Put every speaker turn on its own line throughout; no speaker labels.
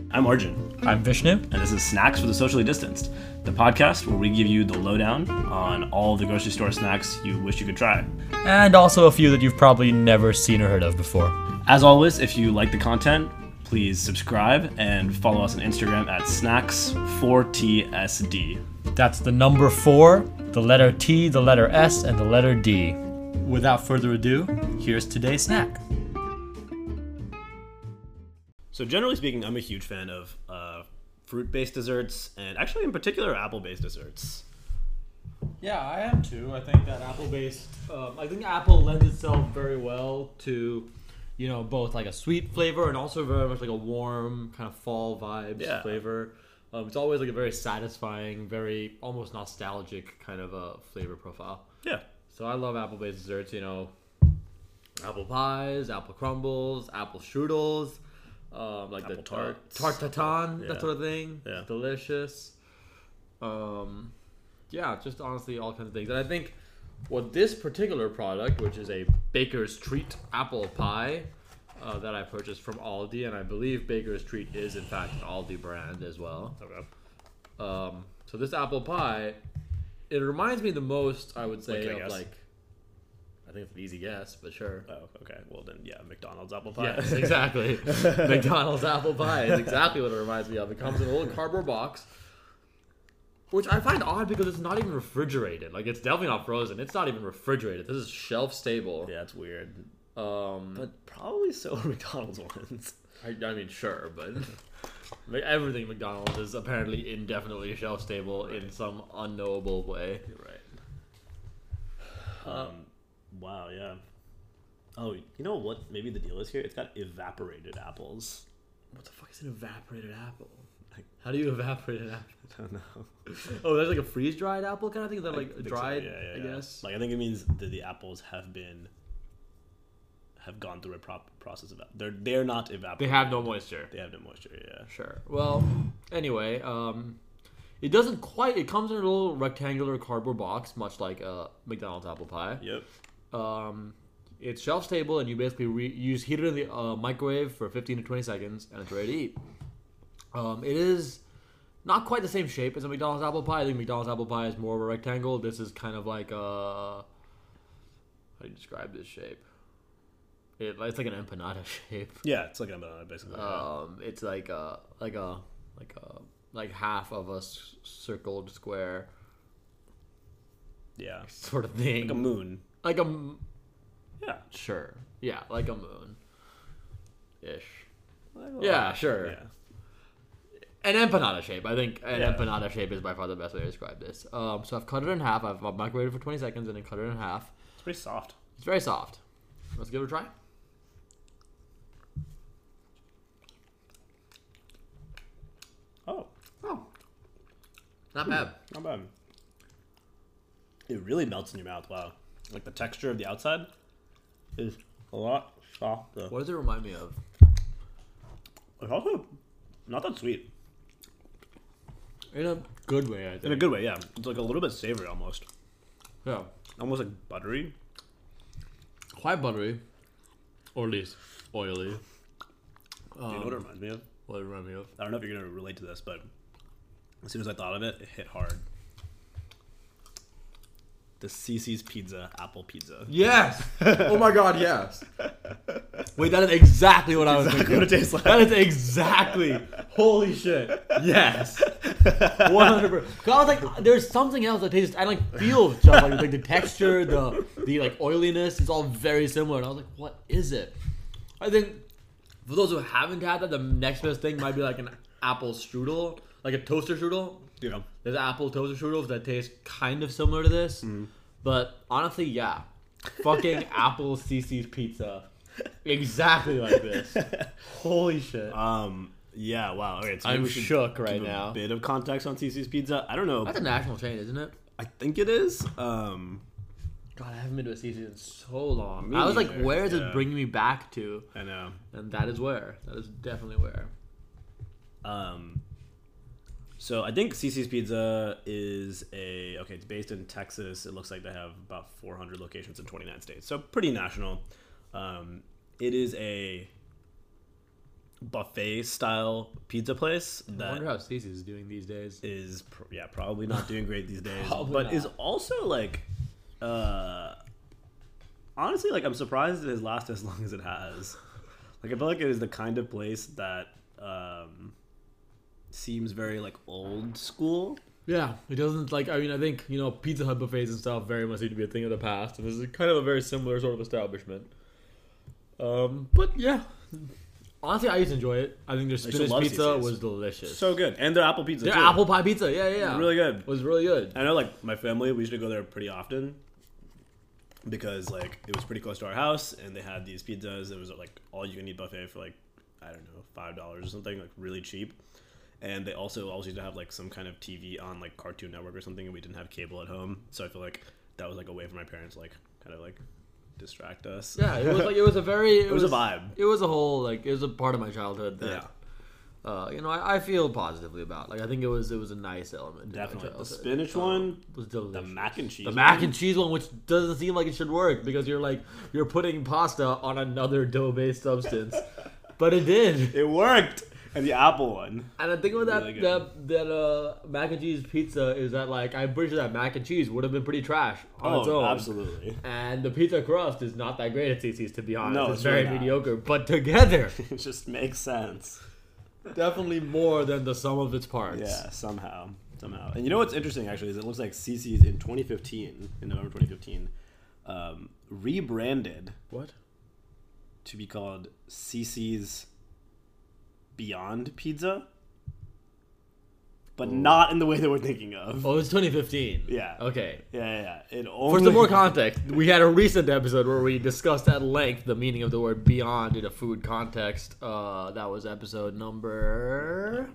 I'm Arjun.
I'm Vishnu.
And this is Snacks for the Socially Distanced, the podcast where we give you the lowdown on all the grocery store snacks you wish you could try.
And also a few that you've probably never seen or heard of before.
As always, if you like the content, please subscribe and follow us on Instagram at snacks4tsd.
That's the number 4, the letter T, the letter S, and the letter D. Without further ado, here's today's snack.
So generally speaking, I'm a huge fan of fruit-based desserts, and actually in particular apple-based desserts.
Yeah, I am too. I think that apple-based, I think apple lends itself very well to, both like a sweet flavor and also very much like a warm kind of fall vibes flavor. It's always like a very satisfying, very almost nostalgic kind of a flavor profile.
Yeah.
So I love apple-based desserts, apple pies, apple crumbles, apple strudels, like
apple
the
tarts,
tart tatin, that sort of thing.
Yeah.
Delicious. Just honestly all kinds of things. And I think what this particular product, which is a Baker's Treat apple pie, that I purchased from Aldi, and I believe Baker's Treat is in fact an Aldi brand as well.
Okay.
So this apple pie, it reminds me the most, I would say,
I
think it's an easy guess, but sure.
Oh, okay. Well then, yeah, McDonald's apple pie.
Yes, exactly. McDonald's apple pie is exactly what it reminds me of. It comes in a little cardboard box, which I find odd because it's not even refrigerated. Like, it's definitely not frozen. It's not even refrigerated. This is shelf stable.
Yeah, it's weird.
But
Probably so are McDonald's ones.
I mean, sure, but everything McDonald's is apparently indefinitely shelf stable in some unknowable way.
You're right. Wow, yeah. Oh, you know what? Maybe the deal is here. It's got evaporated apples.
What the fuck is an evaporated apple? How do you evaporate an apple?
I don't know.
Oh, there's like a freeze dried apple kind of thing. Is that like dried?
So. Yeah.
I guess.
Like I think it means that the apples have gone through a process of they're not evaporated.
They have no moisture.
They have no moisture. Yeah.
Sure. Well, anyway, it doesn't quite. It comes in a little rectangular cardboard box, much like a McDonald's apple pie.
Yep.
It's shelf stable, and you basically heat it in the microwave for 15 to 20 seconds, and it's ready to eat. It is not quite the same shape as a McDonald's apple pie. I think McDonald's apple pie is more of a rectangle. This is kind of like how do you describe this shape? It's like an empanada shape.
Yeah, it's like an empanada basically.
It's like half of a circled square.
Yeah.
Sort of thing.
Like a moon. Yeah.
Sure. Yeah, like a moon. Ish.
Like
Yeah, sure.
Yeah.
An empanada shape. I think empanada shape is by far the best way to describe this. So I've cut it in half. I've microwaved it for 20 seconds and then cut it in half.
It's pretty soft.
It's very soft. Let's give it a try.
Oh.
Not bad.
Not bad. It really melts in your mouth. Wow. Like the texture of the outside is a lot softer.
What does it remind me of?
It's also not that sweet.
In a good way, I think.
In a good way, yeah. It's like a little bit savory almost.
Yeah.
Almost like buttery.
Quite buttery. Or at least oily.
Do you know what it reminds me of?
What does it remind me of?
I don't know if you're going to relate to this, but as soon as I thought of it, it hit hard. The CiCi's Pizza apple pizza.
Yes! Oh my god, yes. Wait, that is exactly what I was thinking.
What it tastes like.
That is exactly. Holy shit. Yes. 100%. Cause I was like, there's something else that tastes. I feel just like the texture, the like oiliness. It's all very similar. And I was like, what is it? I think for those who haven't had that, the next best thing might be like an apple strudel, like a toaster strudel.
Yeah.
There's apple toaster strudels that taste kind of similar to this, but honestly, yeah, fucking apple CiCi's Pizza, exactly like this. Holy shit!
Yeah. Wow. Okay. So
I'm
we should
shook right
give
now.
A bit of context on CiCi's Pizza. I don't know.
That's a national chain, isn't it?
I think it is.
God, I haven't been to a CiCi's in so long.
Me
I was like,
neither,
where is
yeah.
it bringing me back to?
I know.
And that is where. That is definitely where.
So I think CiCi's Pizza is it's based in Texas. It looks like they have about 400 locations in 29 states. So pretty national. It is buffet style pizza place
I
that
wonder how Cece's is doing these days.
is probably not doing great these days,
Probably
but
not.
is also like honestly, like I'm surprised it has lasted as long as it has. Like I feel like it is the kind of place that seems very like old school.
Yeah, it doesn't like. I mean, I think Pizza Hut buffets and stuff very much seem to be a thing of the past, and this is kind of a very similar sort of establishment. But yeah, honestly, I used to enjoy it. I think their
should
spinach
love
pizza
CC's.
was delicious.
So good, and their apple pizza
Their
too.
apple pie pizza, yeah,
Really good.
was really good.
I know, like my family, we used to go there pretty often because like it was pretty close to our house, and they had these pizzas. It was like all you can eat buffet for like I don't know $5 or something, like really cheap. And they also always used to have like some kind of TV on like Cartoon Network or something, and we didn't have cable at home, so I feel like that was like a way for my parents like kind of like distract us.
Yeah, it was like it was a very
it was a vibe.
It was a whole like it was a part of my childhood that
Yeah.
I feel positively about. Like I think it was a nice element.
Definitely. The spinach one
was delicious.
The mac and cheese.
The mac and cheese one, which doesn't seem like it should work because you're putting pasta on another dough-based substance, but it did.
It worked. And the apple one.
And the thing with
Really
that mac and cheese pizza is that like I'm pretty sure that mac and cheese would have been pretty trash on its own.
Absolutely.
And the pizza crust is not that great at CC's, to be honest.
No,
it's
it's
very
really not.
mediocre, but together,
It just makes sense.
definitely more than the sum of its parts.
Yeah, somehow. And you know what's interesting actually is it looks like CC's in November 2015, rebranded
What?
to be called CC's Beyond Pizza, but not in the way that we're thinking of.
Oh, it's 2015.
Yeah.
Okay.
Yeah. It
For
only
some more context, we had a recent episode where we discussed at length the meaning of the word beyond in a food context. That was episode number...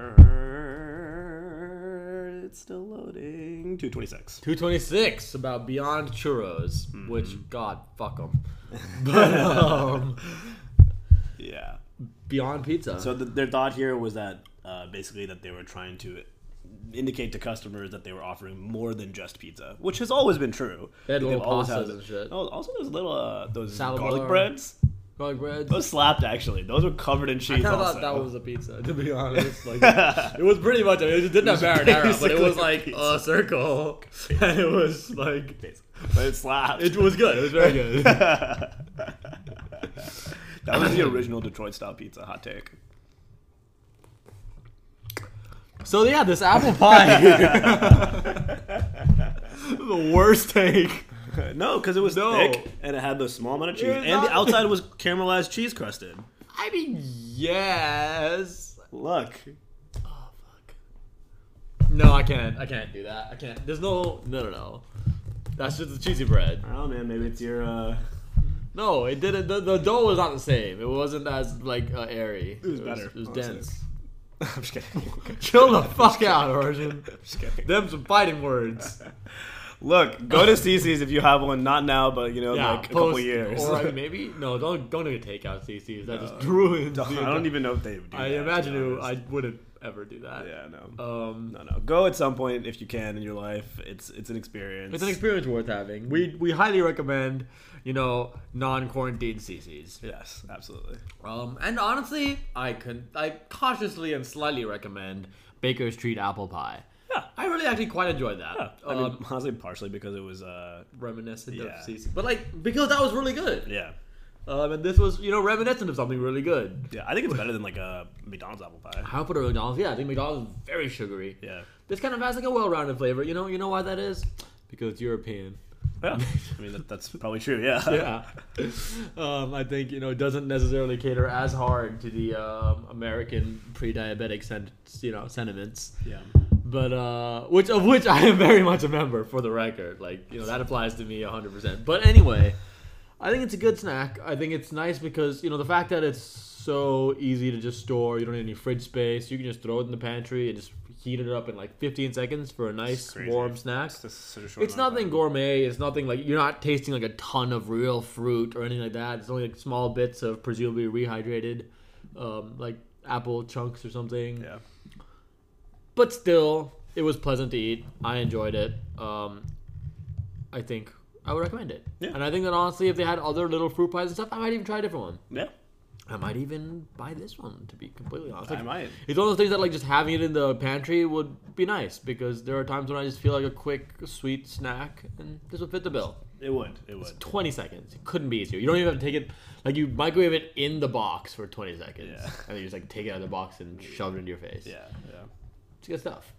It's still loading. 226.
226, about Beyond Churros, which, God, fuck them. But,
Yeah.
Beyond Pizza.
So their thought here was that basically that they were trying to indicate to customers that they were offering more than just pizza, which has always been true.
They had little
always
pastas
had-
and shit.
Oh, also those little those
Salad
garlic
bar.
breads.
Garlic bread.
Those slapped actually. Those were covered in
I
cheese.
kind of
also.
thought that was a pizza, to be honest. Like, it was pretty much. I mean, it didn't have marinara, but it was like a circle, and it was like
But it slapped.
it was good. It was very good.
That was the original Detroit style pizza. Hot take.
So yeah, this apple pie, the worst take.
No, because it was
No.
thick and it had the small amount of cheese,
was
and
not-
the outside was caramelized cheese crusted.
I mean, yes.
Look,
No, I can't do that. I can't. There's no. That's just the cheesy bread.
I don't know, man. Maybe it's your.
No, it didn't. The dough was not the same. It wasn't as like airy.
It was better.
It was
honestly.
dense.
I'm just kidding.
Chill the fuck out, Arjun.
Just kidding.
Them some fighting words.
Look, go to CC's if you have one. Not now, but
Yeah,
like a couple
post-
years.
Or I mean, maybe no. Don't even take out CC's. That just ruins.
I
the
don't even know if they would do
I
that,
imagine
to be
I
honest.
wouldn't ever do that.
Yeah, no.
No.
Go at some point if you can in your life. It's an experience.
It's an experience worth having. We highly recommend, non-quarantine CC's.
Yes, absolutely.
And honestly, I cautiously and slightly recommend Baker's Treat apple pie.
Yeah.
I really actually quite enjoyed that.
Yeah. I mean, honestly, partially because it was.
Reminiscent of
Yeah.
CC, but because that was really good.
Yeah.
And this was reminiscent of something really good.
Yeah, I think it's better than like a McDonald's apple pie.
I would put it at McDonald's. Yeah, I think McDonald's is very sugary.
Yeah.
This kind of has like a well-rounded flavor. You know why that is? Because it's European.
Yeah. I mean, that's probably true. Yeah.
Yeah. I think it doesn't necessarily cater as hard to the American pre-diabetic sentiments.
Yeah.
But which I am very much a member, for the record. That applies to me 100%. But anyway, I think it's a good snack. I think it's nice because the fact that it's so easy to just store. You don't need any fridge space. You can just throw it in the pantry and just heat it up in 15 seconds for a nice
crazy.
warm snack.
It's just such a short
It's
amount of
nothing
time.
gourmet. It's nothing you're not tasting a ton of real fruit or anything like that. It's only small bits of presumably rehydrated, apple chunks or something.
Yeah.
But still, it was pleasant to eat. I enjoyed it. I think I would recommend it.
Yeah.
And I think that honestly, if they had other little fruit pies and stuff, I might even try a different one.
Yeah.
I might even buy this one, to be completely honest.
I might.
It's one of those things that like just having it in the pantry would be nice because there are times when I just feel like a quick sweet snack, and this would fit the bill.
It would. It would.
20 seconds. It couldn't be easier. You don't even have to take it, like you microwave it in the box for 20 seconds.
Yeah.
And then you just like take it out of the box and shove it into your face.
Yeah. Yeah.
It's good stuff.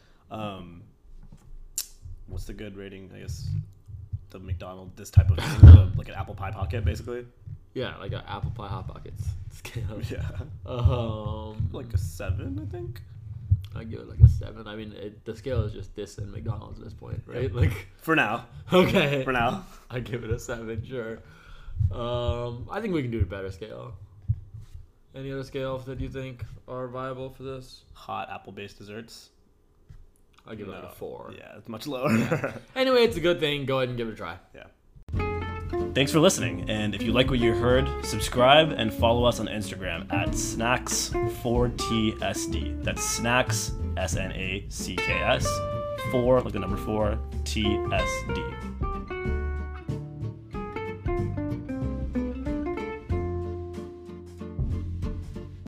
What's the good rating? I guess the McDonald's, this type of thing, like an apple pie pocket, basically.
Yeah, like an apple pie hot pockets scale.
Yeah. Like a 7, I think.
I give it like a 7. I mean, the scale is just this and McDonald's at this point, right?
Yeah.
Like
For now.
okay.
For now.
I give it a 7, sure. I think we can do a better scale. Any other scales that you think are viable for this?
Hot apple-based desserts.
I give it like a 4.
Yeah, it's much lower.
Anyway, it's a good thing. Go ahead and give it a try.
Yeah. Thanks for listening, and if you like what you heard, subscribe and follow us on Instagram at snacks4tsd. That's snacks, SNACKS, 4 like the number 4 TSD.